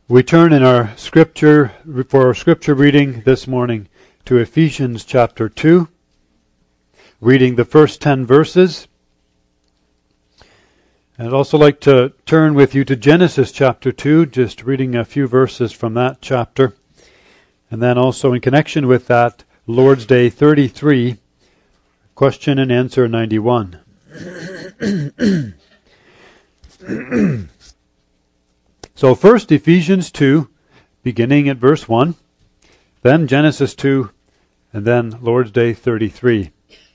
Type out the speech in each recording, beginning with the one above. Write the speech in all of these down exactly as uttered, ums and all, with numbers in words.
We turn in our scripture, for our scripture reading this morning, to Ephesians chapter two, reading the first ten verses. And I'd also like to turn with you to Genesis chapter two, just reading a few verses from that chapter. And then also in connection with that, Lord's Day thirty-three, question and answer ninety-one. So first Ephesians two, beginning at verse one, then Genesis two, and then Lord's Day thirty-three.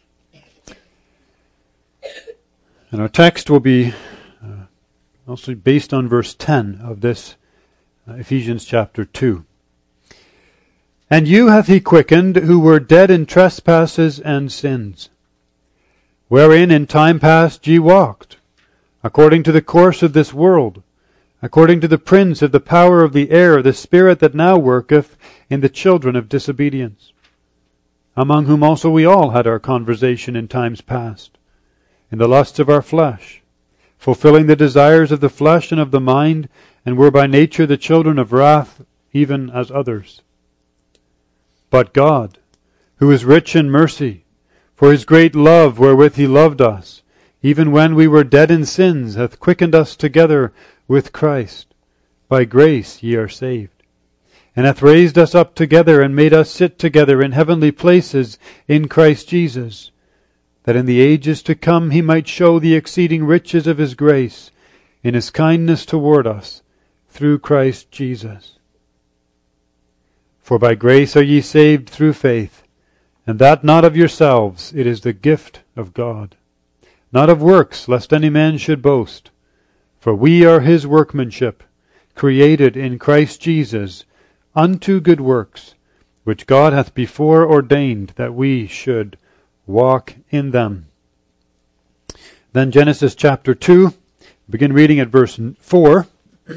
And our text will be uh, mostly based on verse ten of this uh, Ephesians chapter two. And you hath he quickened, who were dead in trespasses and sins, wherein in time past ye walked, according to the course of this world, according to the prince of the power of the air, the spirit that now worketh in the children of disobedience, among whom also we all had our conversation in times past, in the lusts of our flesh, fulfilling the desires of the flesh and of the mind, and were by nature the children of wrath, even as others. But God, who is rich in mercy, for his great love wherewith he loved us, even when we were dead in sins, hath quickened us together with Christ. By grace ye are saved, and hath raised us up together, and made us sit together in heavenly places in Christ Jesus, that in the ages to come he might show the exceeding riches of his grace in his kindness toward us through Christ Jesus. For by grace are ye saved through faith, and that not of yourselves, it is the gift of God, not of works, lest any man should boast. For we are his workmanship, created in Christ Jesus, unto good works, which God hath before ordained that we should walk in them. Then Genesis chapter two, begin reading at verse four.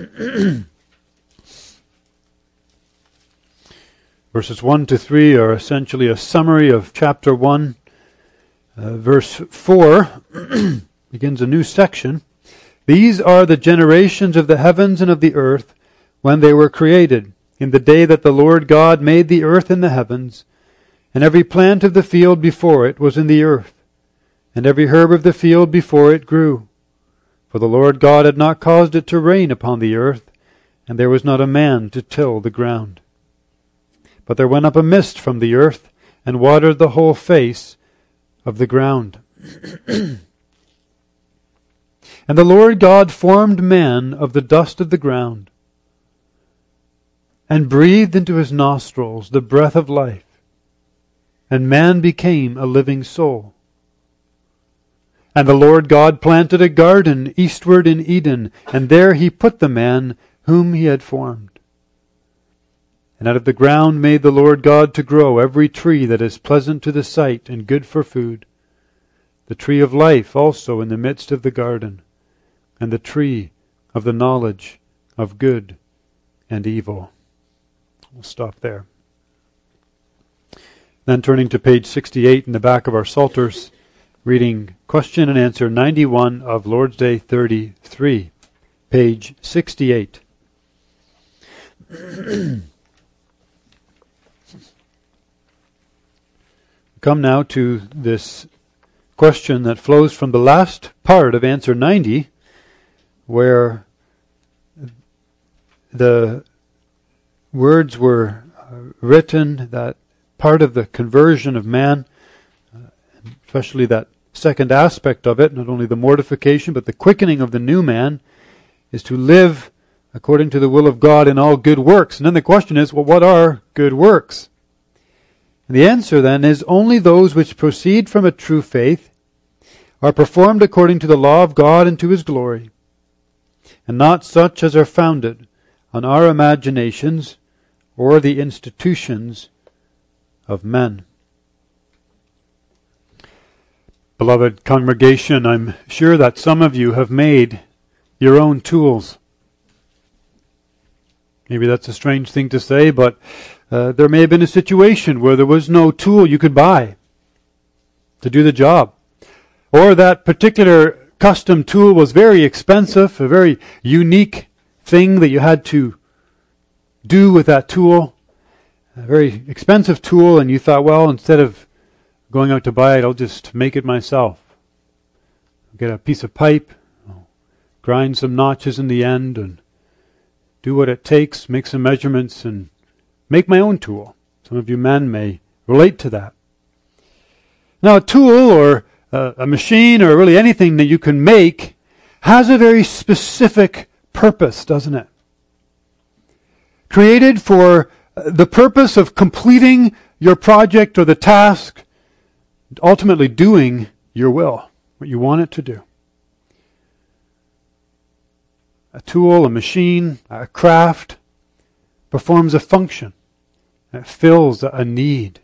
Verses one to three are essentially a summary of chapter one. Uh, verse four begins a new section. These are the generations of the heavens and of the earth when they were created, in the day that the Lord God made the earth and the heavens, and every plant of the field before it was in the earth, and every herb of the field before it grew. For the Lord God had not caused it to rain upon the earth, and there was not a man to till the ground. But there went up a mist from the earth, and watered the whole face of the ground. And the Lord God formed man of the dust of the ground, and breathed into his nostrils the breath of life, and man became a living soul. And the Lord God planted a garden eastward in Eden, and there he put the man whom he had formed. And out of the ground made the Lord God to grow every tree that is pleasant to the sight and good for food, the tree of life also in the midst of the garden, and the tree of the knowledge of good and evil. We'll stop there. Then turning to page sixty-eight in the back of our Psalters, reading question and answer ninety-one of Lord's Day thirty-three, page sixty-eight. Come now to this question that flows from the last part of answer ninety, where the words were written, that part of the conversion of man, especially that second aspect of it, not only the mortification but the quickening of the new man, is to live according to the will of God in all good works. And then the question is, well, what are good works? And the answer then is, only those which proceed from a true faith are performed according to the law of God and to his glory, and not such as are founded on our imaginations or the institutions of men. Beloved congregation, I'm sure that some of you have made your own tools. Maybe that's a strange thing to say, but uh, there may have been a situation where there was no tool you could buy to do the job. Or that particular custom tool was very expensive, a very unique thing that you had to do with that tool, a very expensive tool, and you thought, well, instead of going out to buy it, I'll just make it myself. I'll get a piece of pipe, I'll grind some notches in the end, and do what it takes, make some measurements, and make my own tool. Some of you men may relate to that. Now, a tool or a, a machine or really anything that you can make has a very specific purpose, doesn't it? Created for the purpose of completing your project or the task, ultimately doing your will, what you want it to do. A tool, a machine, a craft performs a function. It fills a need.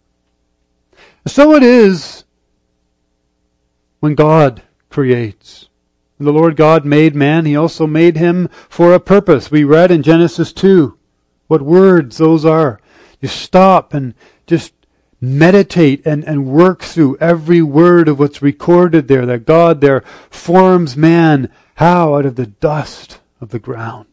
So it is when God creates. When the Lord God made man, He also made him for a purpose. We read in Genesis two what words those are. You stop and just meditate and, and work through every word of what's recorded there, that God there forms man, how? Out of the dust of the ground.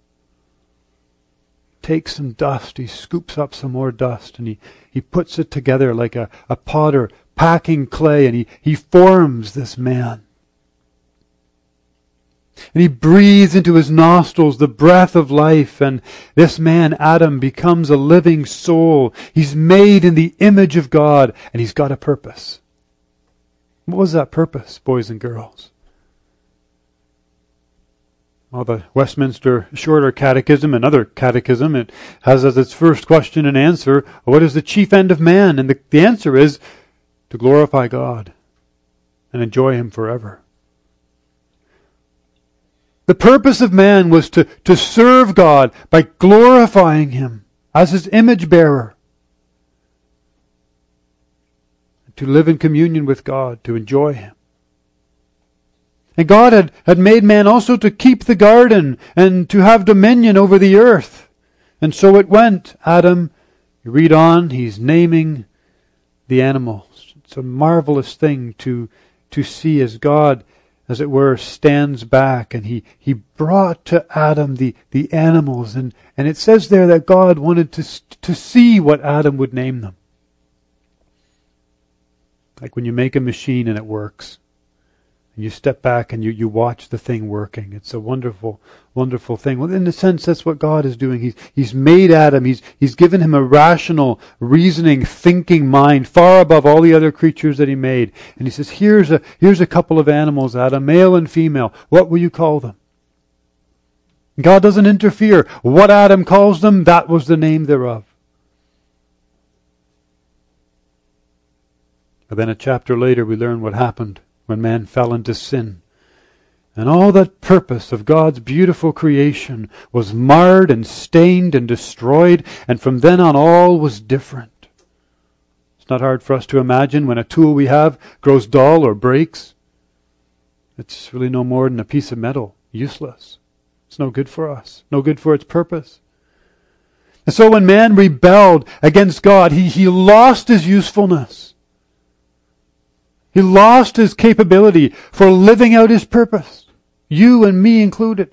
Takes some dust, He scoops up some more dust, and he, he puts it together like a, a potter packing clay, and he, he forms this man. And He breathes into his nostrils the breath of life, and this man, Adam, becomes a living soul. He's made in the image of God, and he's got a purpose. What was that purpose, boys and girls? Well, the Westminster Shorter Catechism, another catechism, it has as its first question and answer, what is the chief end of man? And the, the answer is to glorify God and enjoy Him forever. The purpose of man was to, to serve God by glorifying Him as His image bearer. To live in communion with God, to enjoy Him. And God had, had made man also to keep the garden and to have dominion over the earth. And so it went. Adam, you read on, he's naming the animals. It's a marvelous thing to, to see as God, as it were, stands back and he, he brought to Adam the, the animals. And, and it says there that God wanted to, to see what Adam would name them. Like when you make a machine and it works. And you step back and you, you watch the thing working. It's a wonderful, wonderful thing. Well, in a sense, that's what God is doing. He's, he's made Adam. He's, he's given him a rational, reasoning, thinking mind far above all the other creatures that He made. And He says, here's a, here's a couple of animals, Adam, male and female. What will you call them? God doesn't interfere. What Adam calls them, that was the name thereof. But then a chapter later, we learn what happened when man fell into sin. And all that purpose of God's beautiful creation was marred and stained and destroyed, and from then on all was different. It's not hard for us to imagine when a tool we have grows dull or breaks. It's really no more than a piece of metal, useless. It's no good for us, no good for its purpose. And so when man rebelled against God, he, he lost his usefulness. He lost his capability for living out his purpose. You and me included.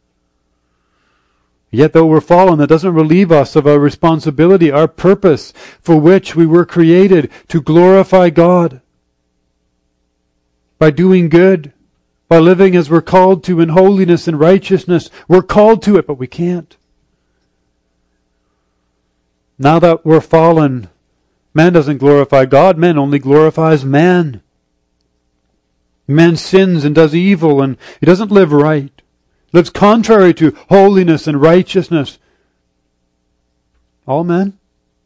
Yet though we're fallen, that doesn't relieve us of our responsibility, our purpose for which we were created to glorify God. By doing good, by living as we're called to in holiness and righteousness. We're called to it, but we can't. Now that we're fallen, man doesn't glorify God, man only glorifies man. Man sins and does evil, and he doesn't live right. Lives contrary to holiness and righteousness. All men?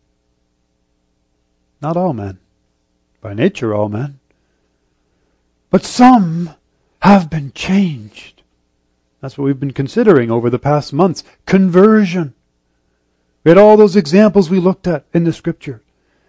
Not all men. By nature, all men. But some have been changed. That's what we've been considering over the past months. Conversion. We had all those examples we looked at in the Scripture.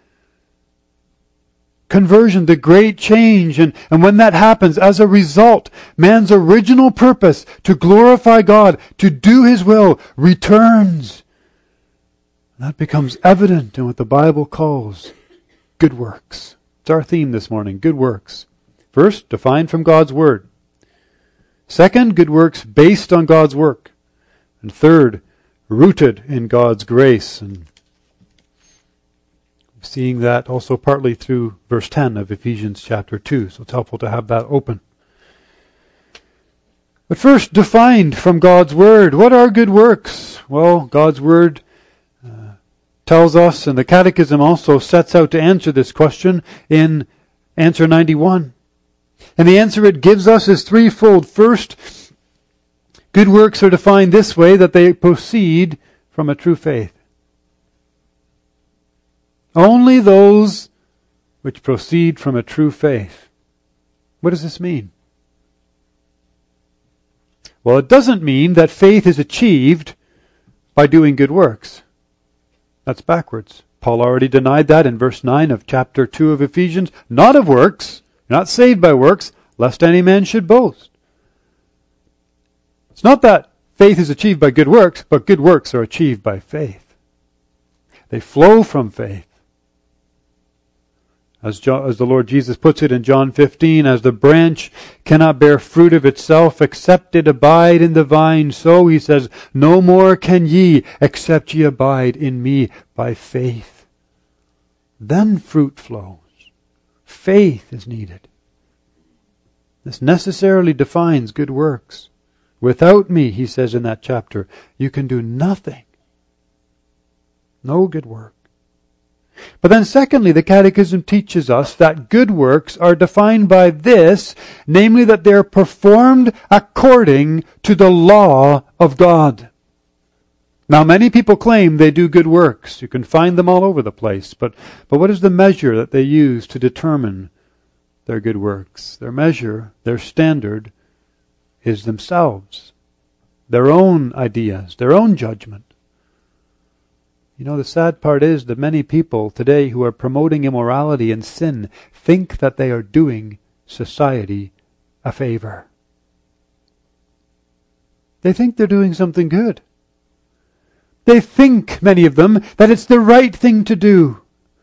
Conversion, the great change. And, and when that happens, as a result, man's original purpose to glorify God, to do His will, returns. And that becomes evident in what the Bible calls good works. It's our theme this morning, good works. First, defined from God's Word. Second, good works based on God's work. And third, rooted in God's grace. And seeing that also partly through verse ten of Ephesians chapter two. So it's helpful to have that open. But first, defined from God's Word. What are good works? Well, God's Word uh, tells us, and the Catechism also sets out to answer this question in answer ninety-one. And the answer it gives us is threefold. First, good works are defined this way, that they proceed from a true faith. Only those which proceed from a true faith. What does this mean? Well, it doesn't mean that faith is achieved by doing good works. That's backwards. Paul already denied that in verse nine of chapter two of Ephesians. Not of works, you're not saved by works, lest any man should boast. It's not that faith is achieved by good works, but good works are achieved by faith. They flow from faith. As, John, as the Lord Jesus puts it in John fifteen, as the branch cannot bear fruit of itself except it abide in the vine, so, he says, no more can ye except ye abide in me by faith. Then fruit flows. Faith is needed. This necessarily defines good works. Without me, he says in that chapter, you can do nothing. No good work. But then secondly, the Catechism teaches us that good works are defined by this, namely that they are performed according to the law of God. Now, many people claim they do good works. You can find them all over the place. But, but what is the measure that they use to determine their good works? Their measure, their standard, is themselves. Their own ideas, their own judgment. You know, the sad part is that many people today who are promoting immorality and sin think that they are doing society a favor. They think they're doing something good. They think, many of them, that it's the right thing to do.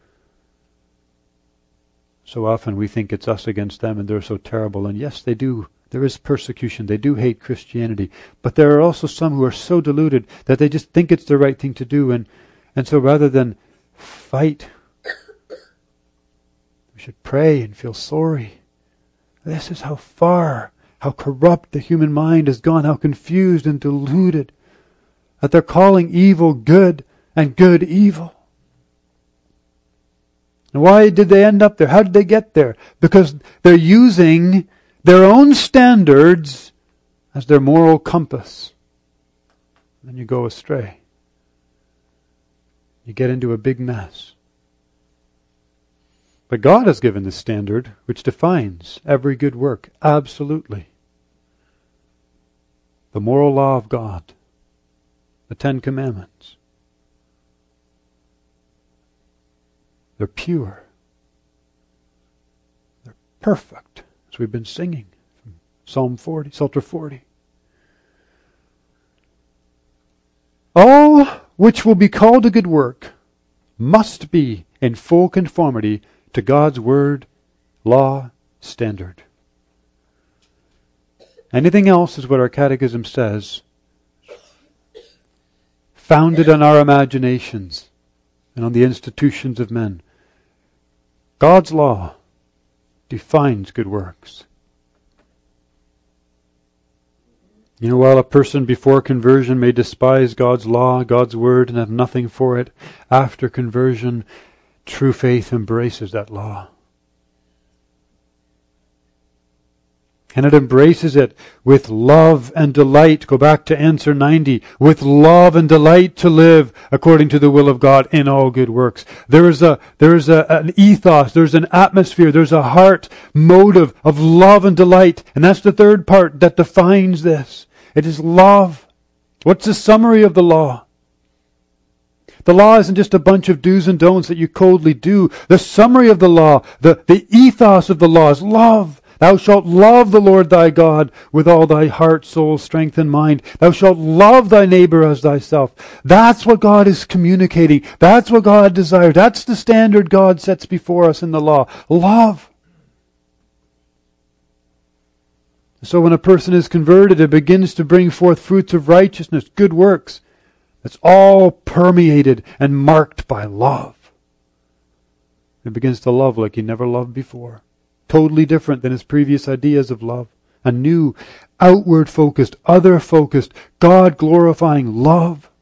So often we think it's us against them and they're so terrible. And yes, they do. There is persecution. They do hate Christianity. But there are also some who are so deluded that they just think it's the right thing to do. And And so rather than fight, we should pray and feel sorry. This is how far, how corrupt the human mind has gone, how confused and deluded, that they're calling evil good and good evil. And why did they end up there? How did they get there? Because they're using their own standards as their moral compass. And you go astray. You get into a big mess. But God has given the standard which defines every good work, absolutely. The moral law of God, the Ten Commandments. They're pure. They're perfect, as we've been singing from Psalm forty, Psalter forty. All which will be called a good work must be in full conformity to God's word, law, standard. Anything else is what our Catechism says, founded on our imaginations and on the institutions of men. God's law defines good works. You know, while a person before conversion may despise God's law, God's word, and have nothing for it, after conversion, true faith embraces that law. And it embraces it with love and delight. Go back to answer ninety. With love and delight to live according to the will of God in all good works. There is a there is a, an ethos, there's an atmosphere, there's a heart motive of love and delight. And that's the third part that defines this. It is love. What's the summary of the law? The law isn't just a bunch of do's and don'ts that you coldly do. The summary of the law, the, the ethos of the law is love. Thou shalt love the Lord thy God with all thy heart, soul, strength, and mind. Thou shalt love thy neighbor as thyself. That's what God is communicating. That's what God desires. That's the standard God sets before us in the law. Love. So when a person is converted, it begins to bring forth fruits of righteousness, good works. It's all permeated and marked by love. He begins to love like he never loved before. Totally different than his previous ideas of love. A new, outward-focused, other-focused, God-glorifying love.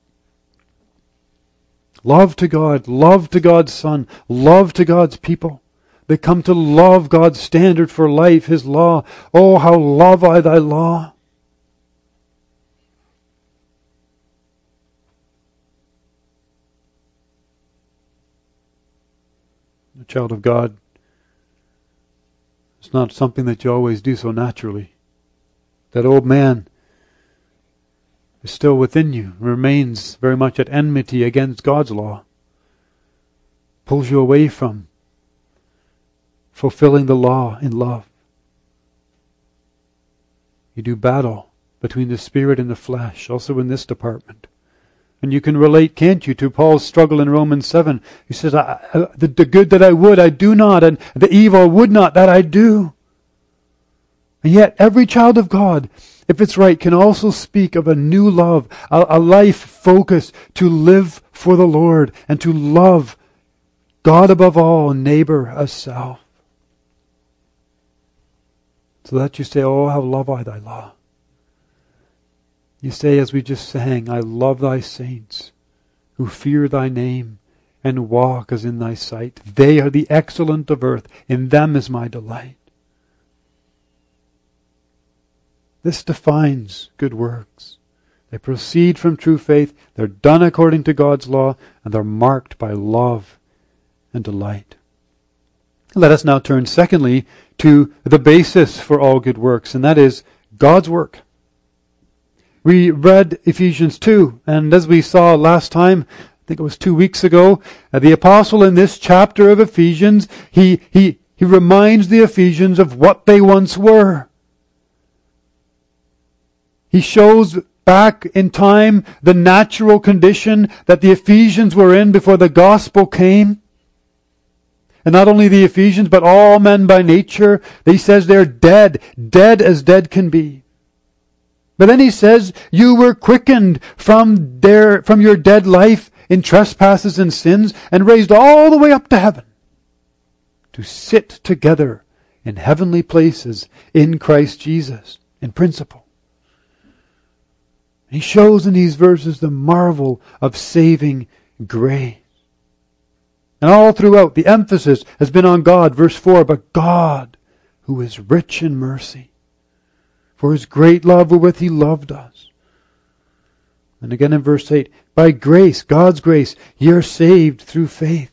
Love to God, love to God's Son, love to God's people. They come to love God's standard for life, His law. Oh, how love I thy law. A child of God, it's not something that you always do so naturally. That old man is still within you, remains very much at enmity against God's law. Pulls you away from fulfilling the law in love. You do battle between the spirit and the flesh, also in this department. And you can relate, can't you, to Paul's struggle in Romans seven. He says, I, I, the, the good that I would, I do not, and the evil I would not, that I do. And yet, every child of God, if it's right, can also speak of a new love, a, a life focused to live for the Lord and to love God above all, neighbor as self. So that you say, oh, how love I thy law. You say, as we just sang, I love thy saints who fear thy name and walk as in thy sight. They are the excellent of earth. In them is my delight. This defines good works. They proceed from true faith. They're done according to God's law, and they're marked by love and delight. Let us now turn, secondly, to the basis for all good works, and that is God's work. We read Ephesians two, and as we saw last time, I think it was two weeks ago, uh, the apostle in this chapter of Ephesians, he, he, he reminds the Ephesians of what they once were. He shows back in time the natural condition that the Ephesians were in before the gospel came. And not only the Ephesians, but all men by nature. He says they're dead, dead as dead can be. But then he says, you were quickened from their, from your dead life in trespasses and sins and raised all the way up to heaven to sit together in heavenly places in Christ Jesus, in principle. He shows in these verses the marvel of saving grace. And all throughout, the emphasis has been on God. Verse four, but God, who is rich in mercy, for His great love wherewith He loved us. And again in verse eight, by grace, God's grace, ye are saved through faith.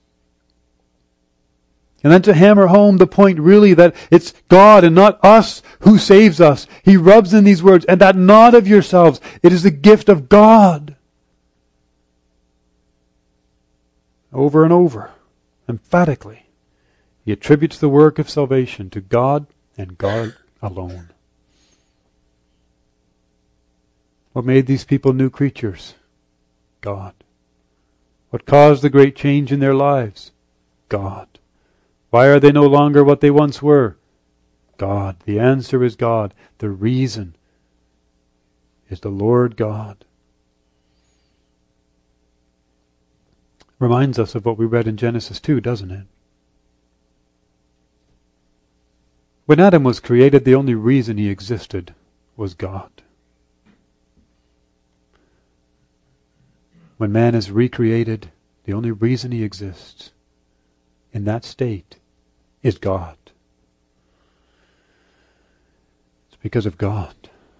And then to hammer home the point really that it's God and not us who saves us. He rubs in these words, and that not of yourselves. It is the gift of God. Over and over, emphatically, he attributes the work of salvation to God and God alone. What made these people new creatures? God. What caused the great change in their lives? God. Why are they no longer what they once were? God. The answer is God. The reason is the Lord God. Reminds us of what we read in Genesis two, doesn't it? When Adam was created, the only reason he existed was God. When man is recreated, the only reason he exists in that state is God. It's because of God.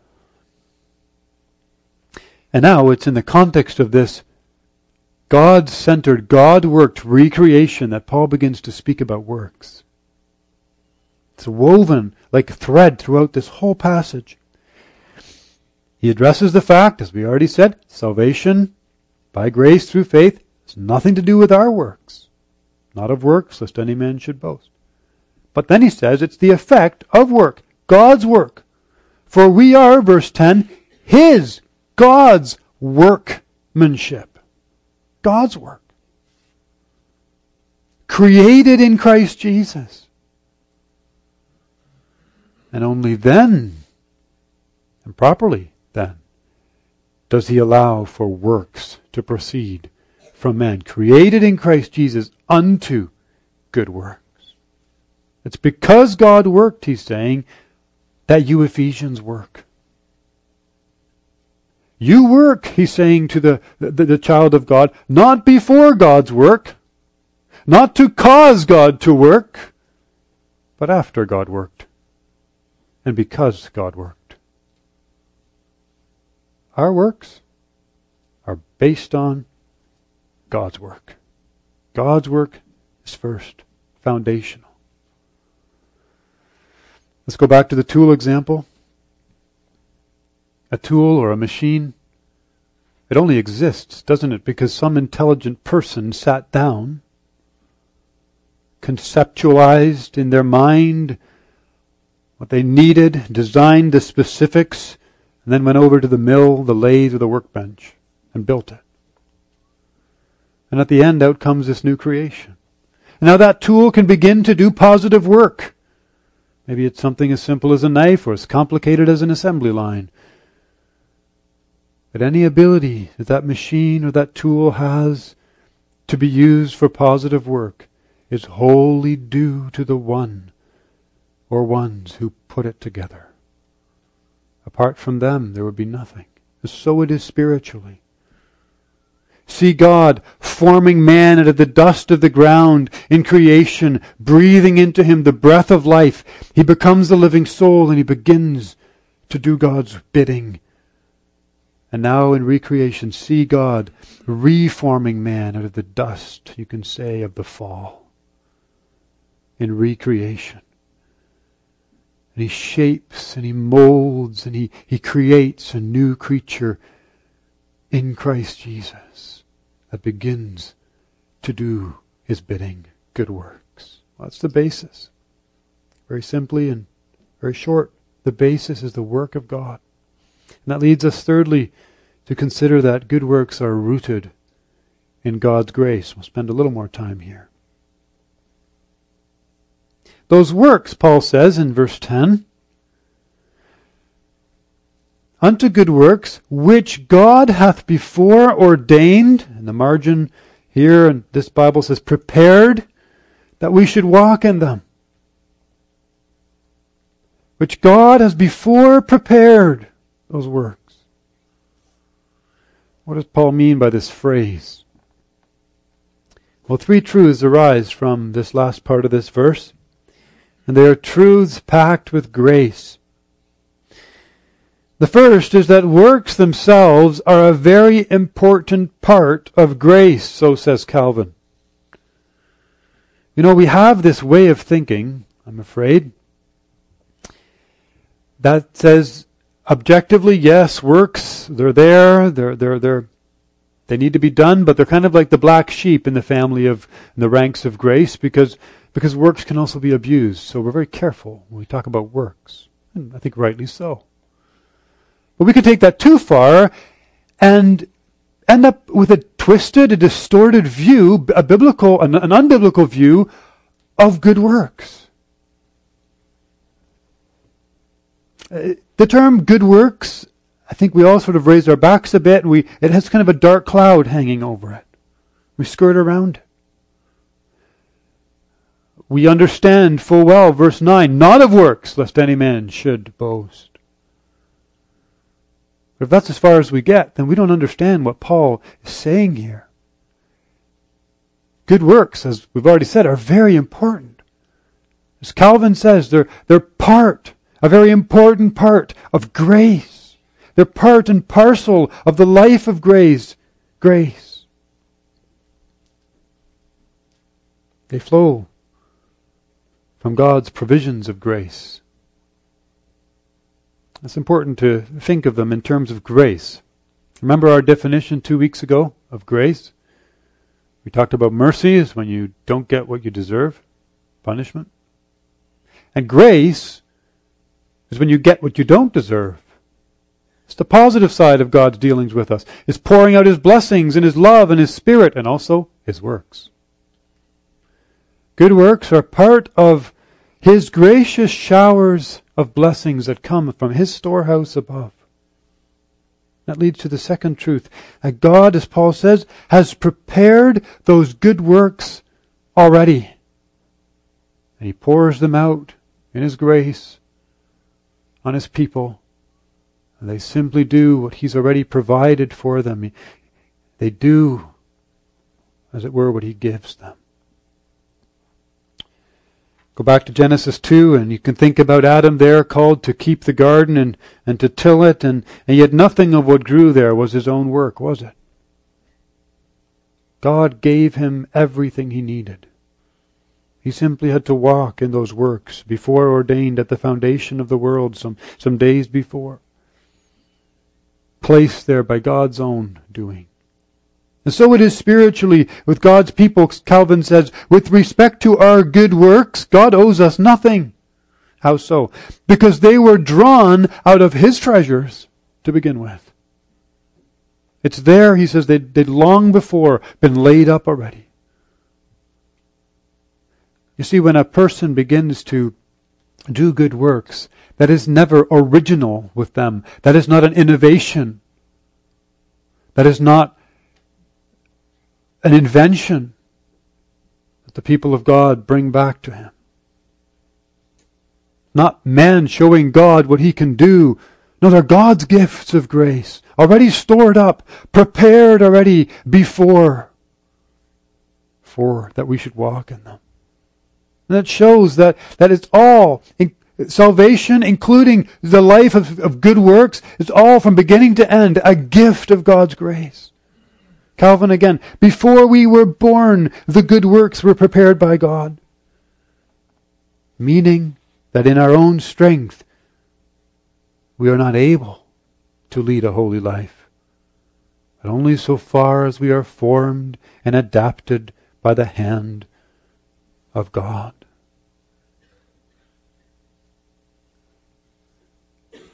And now it's in the context of this God-centered, God-worked recreation that Paul begins to speak about works. It's woven like a thread throughout this whole passage. He addresses the fact, as we already said, salvation by grace through faith has nothing to do with our works. Not of works, lest any man should boast. But then he says it's the effect of work, God's work. For we are, verse ten, His, God's workmanship. God's work. Created in Christ Jesus. And only then, and properly then, does he allow for works to proceed from man, created in Christ Jesus unto good works. It's because God worked, he's saying, that you Ephesians work. You work, he's saying to the, the, the child of God, not before God's work, not to cause God to work, but after God worked, and because God worked. Our works are based on God's work. God's work is first, foundational. Let's go back to the tool example. A tool or a machine, it only exists, doesn't it, because some intelligent person sat down, conceptualized in their mind what they needed, designed the specifics, and then went over to the mill, the lathe, or the workbench and built it. And at the end, out comes this new creation. And now that tool can begin to do positive work. Maybe it's something as simple as a knife or as complicated as an assembly line. But any ability that that machine or that tool has to be used for positive work is wholly due to the one or ones who put it together. Apart from them, there would be nothing. And so it is spiritually. See God forming man out of the dust of the ground in creation, breathing into him the breath of life. He becomes the living soul and he begins to do God's bidding. And now in recreation, see God reforming man out of the dust, you can say, of the fall. In recreation. And he shapes and he molds and he, he creates a new creature in Christ Jesus that begins to do his bidding, good works. Well, that's the basis. Very simply and very short, the basis is the work of God. And that leads us thirdly to consider that good works are rooted in God's grace. We'll spend a little more time here. Those works, Paul says in verse ten, unto good works, which God hath before ordained, in the margin here, and this Bible says prepared, that we should walk in them. Which God has before prepared, those works. What does Paul mean by this phrase? Well, three truths arise from this last part of this verse. And they are truths packed with grace. The first is that works themselves are a very important part of grace, so says Calvin. You know, we have this way of thinking, I'm afraid, that says objectively, yes, works, they're there, they're they're they're they need to be done, but they're kind of like the black sheep in the family of in the ranks of grace, because because works can also be abused. So we're very careful when we talk about works. And I think rightly so. But we could take that too far and end up with a twisted, a distorted view, a biblical, an, an unbiblical view of good works. Uh, the term good works, I think we all sort of raise our backs a bit. We it has kind of a dark cloud hanging over it. We skirt around it. We understand full well, verse nine, not of works, lest any man should boast. But if that's as far as we get, then we don't understand what Paul is saying here. Good works, as we've already said, are very important. As Calvin says, they're, they're part, a very important part of grace. They're part and parcel of the life of grace. Grace. They flow from God's provisions of grace. It's important to think of them in terms of grace. Remember our definition two weeks ago of grace? We talked about mercy is when you don't get what you deserve, punishment. And grace is when you get what you don't deserve. It's the positive side of God's dealings with us. It's pouring out His blessings and His love and His Spirit and also His works. Good works are part of His gracious showers of blessings that come from His storehouse above. That leads to the second truth. That God, as Paul says, has prepared those good works already. And He pours them out in His grace on His people. And they simply do what He's already provided for them. They do, as it were, what He gives them. Go back to Genesis two, and you can think about Adam there, called to keep the garden and, and to till it, and, and yet nothing of what grew there was his own work, was it? God gave him everything he needed. He simply had to walk in those works before ordained at the foundation of the world some, some days before. Placed there by God's own doing. And so it is spiritually with God's people. Calvin says, with respect to our good works, God owes us nothing. How so? Because they were drawn out of His treasures to begin with. It's there, he says, they'd, they'd long before been laid up already. You see, when a person begins to do good works, that is never original with them. That is not an innovation. That is not an invention that the people of God bring back to Him. Not man showing God what He can do. No, they're God's gifts of grace, already stored up, prepared already before, for that we should walk in them. And that shows that, that it's all, in, salvation, including the life of, of good works, is all from beginning to end a gift of God's grace. Calvin again, before we were born, the good works were prepared by God. Meaning that in our own strength, we are not able to lead a holy life. But only so far as we are formed and adapted by the hand of God. It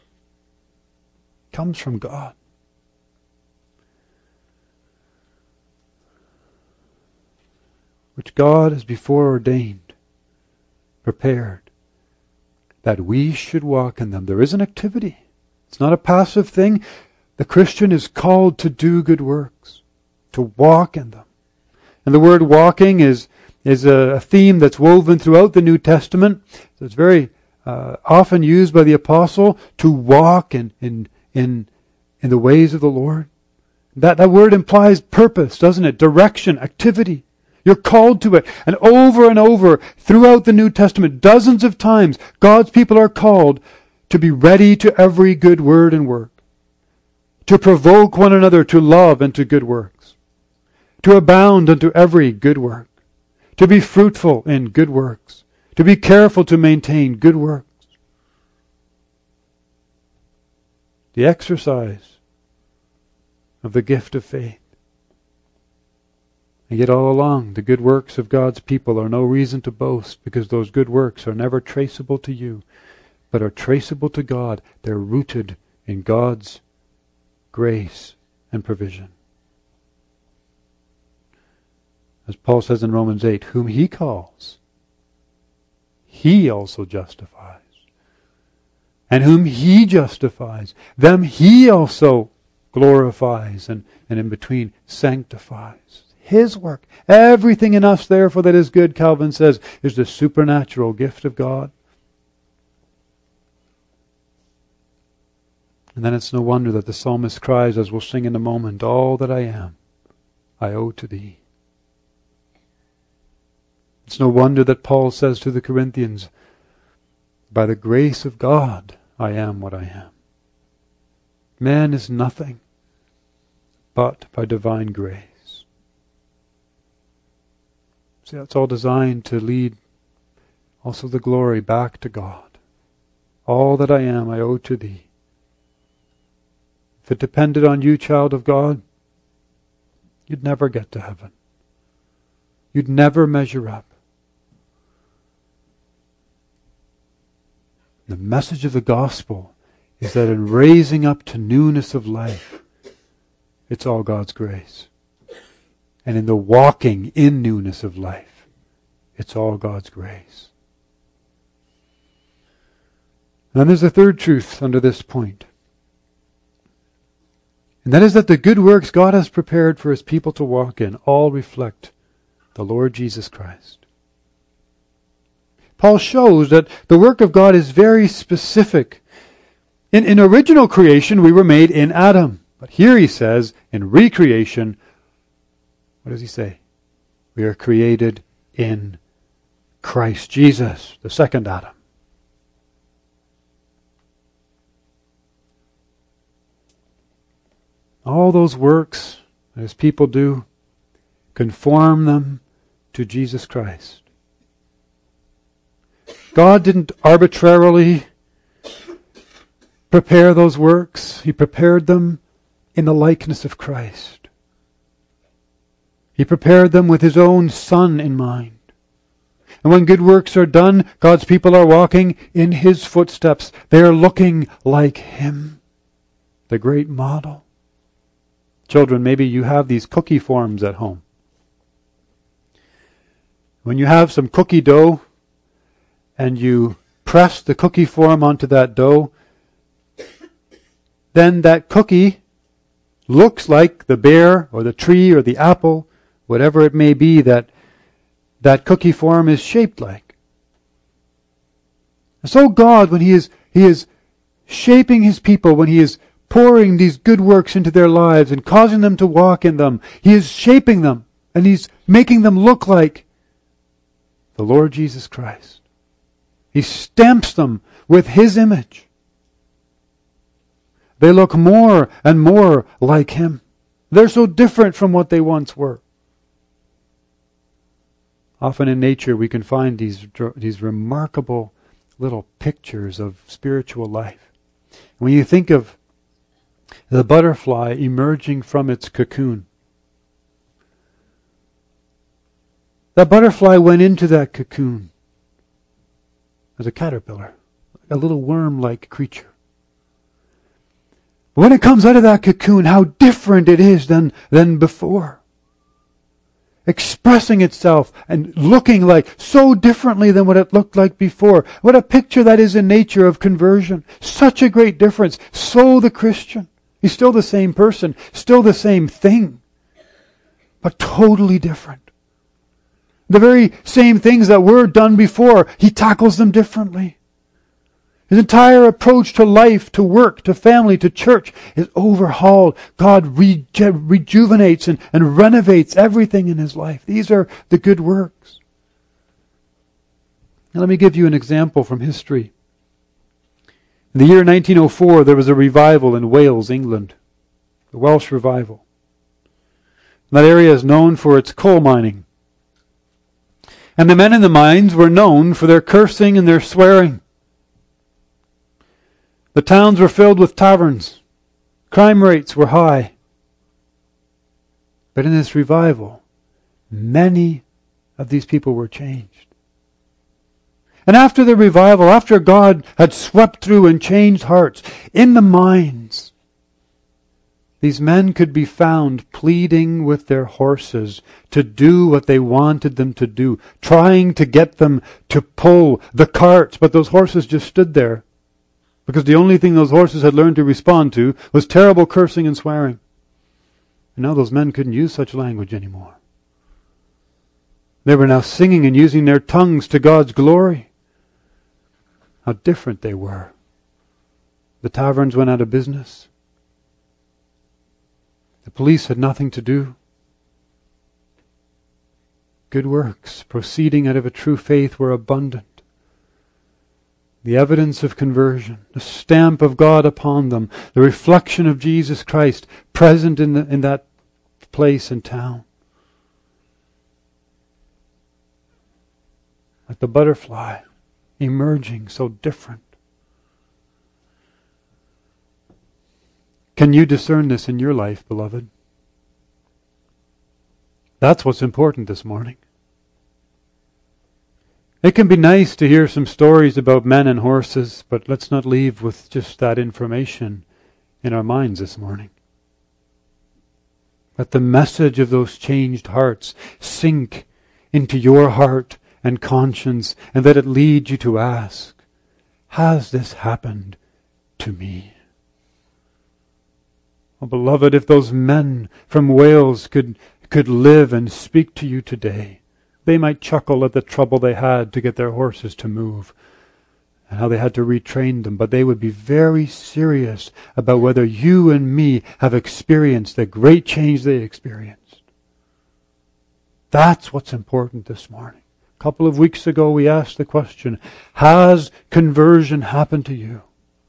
comes from God. Which God has before ordained, prepared, that we should walk in them. There is an activity. It's not a passive thing. The Christian is called to do good works, to walk in them. And the word walking is, is a theme that's woven throughout the New Testament. So it's very uh, often used by the apostle to walk in, in, in, in the ways of the Lord. That, that word implies purpose, doesn't it? Direction, activity. You're called to it. And over and over throughout the New Testament, dozens of times, God's people are called to be ready to every good word and work. To provoke one another to love and to good works. To abound unto every good work. To be fruitful in good works. To be careful to maintain good works. The exercise of the gift of faith. And yet all along, the good works of God's people are no reason to boast, because those good works are never traceable to you, but are traceable to God. They're rooted in God's grace and provision. As Paul says in Romans eight, whom He calls, He also justifies. And whom He justifies, them He also glorifies, and, and in between sanctifies. His work. Everything in us, therefore, that is good, Calvin says, is the supernatural gift of God. And then it's no wonder that the psalmist cries, as we'll sing in a moment, all that I am, I owe to Thee. It's no wonder that Paul says to the Corinthians, by the grace of God, I am what I am. Man is nothing but by divine grace. See, that's all designed to lead also the glory back to God. All that I am, I owe to Thee. If it depended on you, child of God, you'd never get to heaven. You'd never measure up. The message of the gospel is that in raising up to newness of life, it's all God's grace. And in the walking in newness of life, it's all God's grace. And there's a third truth under this point. And that is that the good works God has prepared for His people to walk in all reflect the Lord Jesus Christ. Paul shows that the work of God is very specific. In, in original creation, we were made in Adam. But here he says, in recreation, what does he say? We are created in Christ Jesus, the second Adam. All those works that His people do, conform them to Jesus Christ. God didn't arbitrarily prepare those works. He prepared them in the likeness of Christ. He prepared them with His own Son in mind. And when good works are done, God's people are walking in His footsteps. They are looking like Him, the great model. Children, maybe you have these cookie forms at home. When you have some cookie dough and you press the cookie form onto that dough, then that cookie looks like the bear or the tree or the apple, whatever it may be that that cookie form is shaped like. And so God, when He is He is shaping His people, when He is pouring these good works into their lives and causing them to walk in them, He is shaping them and He's making them look like the Lord Jesus Christ. He stamps them with His image. They look more and more like Him. They're so different from what they once were. Often in nature we can find these, these remarkable little pictures of spiritual life. When you think of the butterfly emerging from its cocoon, that butterfly went into that cocoon as a caterpillar, a little worm-like creature. But when it comes out of that cocoon, how different it is than, than before. Expressing itself and looking like so differently than what it looked like before. What a picture that is in nature of conversion. Such a great difference. So the Christian. He's still the same person, still the same thing, but totally different. The very same things that were done before, he tackles them differently. His entire approach to life, to work, to family, to church is overhauled. God reju- rejuvenates and, and renovates everything in his life. These are the good works. Now let me give you an example from history. In the year nineteen oh four, there was a revival in Wales, England. The Welsh revival. That area is known for its coal mining. And the men in the mines were known for their cursing and their swearing. The towns were filled with taverns. Crime rates were high. But in this revival, many of these people were changed. And after the revival, after God had swept through and changed hearts, in the mines, these men could be found pleading with their horses to do what they wanted them to do, trying to get them to pull the carts, but those horses just stood there. Because the only thing those horses had learned to respond to was terrible cursing and swearing. And now those men couldn't use such language anymore. They were now singing and using their tongues to God's glory. How different they were. The taverns went out of business. The police had nothing to do. Good works proceeding out of a true faith were abundant. The evidence of conversion, the stamp of God upon them, the reflection of Jesus Christ present in, the, in that place and town. Like the butterfly emerging so different. Can you discern this in your life, beloved? That's what's important this morning. It can be nice to hear some stories about men and horses, but let's not leave with just that information in our minds this morning. Let the message of those changed hearts sink into your heart and conscience, and let it lead you to ask, has this happened to me? Oh, beloved, if those men from Wales could, could live and speak to you today, they might chuckle at the trouble they had to get their horses to move and how they had to retrain them, but they would be very serious about whether you and me have experienced the great change they experienced. That's what's important this morning. A couple of weeks ago we asked the question, has conversion happened to you?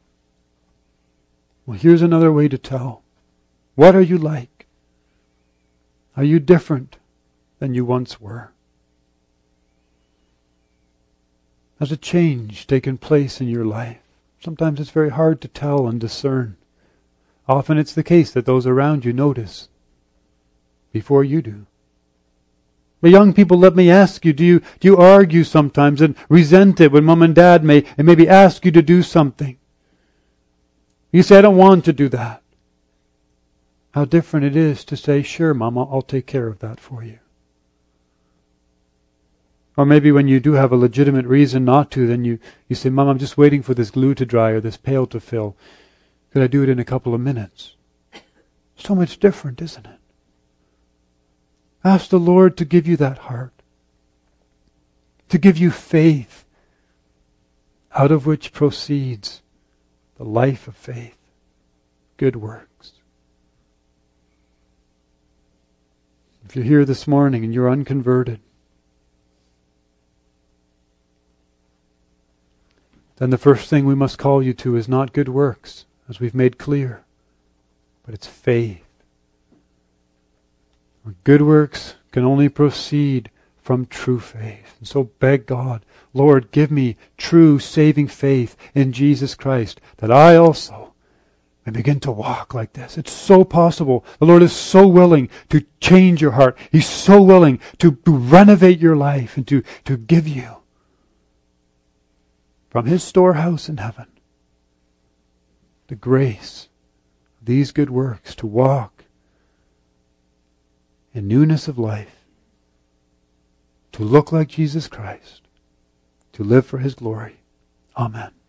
Well, here's another way to tell. What are you like? Are you different than you once were? Has a change taken place in your life? Sometimes it's very hard to tell and discern. Often it's the case that those around you notice before you do. But young people, let me ask you, do you, do you argue sometimes and resent it when mom and dad may and maybe ask you to do something? You say, I don't want to do that. How different it is to say, sure, Mama, I'll take care of that for you. Or maybe when you do have a legitimate reason not to, then you, you say, Mom, I'm just waiting for this glue to dry or this pail to fill. Could I do it in a couple of minutes? So much different, isn't it? Ask the Lord to give you that heart. To give you faith, out of which proceeds the life of faith, good works. If you're here this morning and you're unconverted, then the first thing we must call you to is not good works, as we've made clear, but it's faith. Good works can only proceed from true faith. And so beg God, Lord, give me true saving faith in Jesus Christ, that I also may begin to walk like this. It's so possible. The Lord is so willing to change your heart. He's so willing to, to renovate your life and to, to give you from His storehouse in heaven the grace of these good works to walk in newness of life, to look like Jesus Christ, to live for His glory. Amen.